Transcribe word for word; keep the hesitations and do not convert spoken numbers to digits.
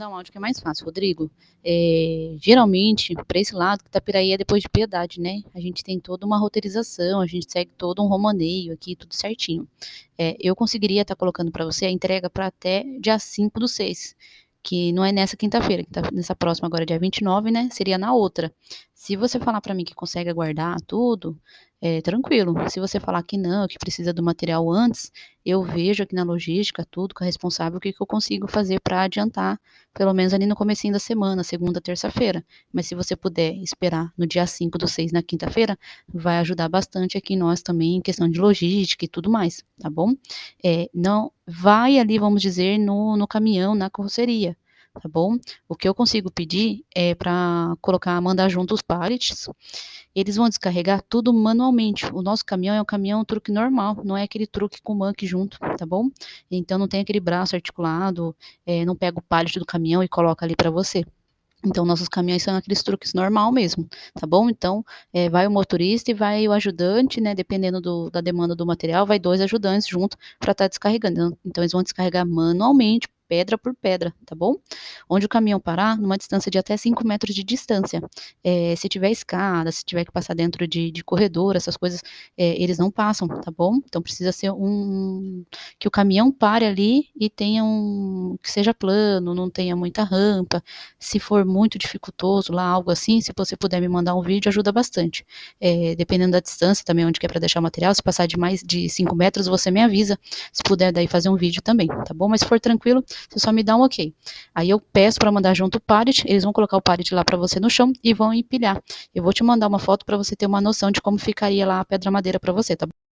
Dar um áudio que é mais fácil, Rodrigo. Eh, geralmente, para esse lado, Itapiraí é depois de Piedade, né? A gente tem toda uma roteirização, a gente segue todo um romaneio aqui, tudo certinho. Eh, eu conseguiria estar colocando para você a entrega para até dia cinco do seis, que não é nessa quinta-feira, que tá nessa próxima agora, dia vinte e nove, né? Seria na outra. Se você falar para mim que consegue aguardar tudo, é tranquilo. Se você falar que não, que precisa do material antes, eu vejo aqui na logística, tudo com a responsável, o que, que eu consigo fazer para adiantar pelo menos ali no comecinho da semana, segunda, terça-feira. Mas se você puder esperar no dia cinco do seis, na quinta-feira, vai ajudar bastante aqui nós também em questão de logística e tudo mais, tá bom? É, não vai ali, vamos dizer, no, no caminhão, na carroceria, tá bom? O que eu consigo pedir é para colocar, mandar junto os pallets. Eles vão descarregar tudo manualmente. O nosso caminhão é um caminhão truque normal, não é aquele truque com manque junto, tá bom? Então não tem aquele braço articulado, é, não pega o pallet do caminhão e coloca ali para você. Então, nossos caminhões são aqueles truques normal mesmo, tá bom? Então, é, vai o motorista e vai o ajudante, né? Dependendo do, da demanda do material, vai dois ajudantes junto para estar tá descarregando. Então, eles vão descarregar manualmente, pedra por pedra, tá bom? Onde o caminhão parar, numa distância de até cinco metros de distância. É, se tiver escada, se tiver que passar dentro de, de corredor, essas coisas, é, eles não passam, tá bom? Então, precisa ser um... que o caminhão pare ali e tenha um... que seja plano, não tenha muita rampa. Se for muito dificultoso lá, algo assim, se você puder me mandar um vídeo, ajuda bastante. É, dependendo da distância também, onde que é para deixar o material, se passar de mais de cinco metros, você me avisa, se puder daí fazer um vídeo também, tá bom? Mas se for tranquilo, você só me dá um ok. Aí eu peço para mandar junto o pallet, eles vão colocar o pallet lá para você no chão e vão empilhar. Eu vou te mandar uma foto para você ter uma noção de como ficaria lá a pedra madeira para você, tá bom?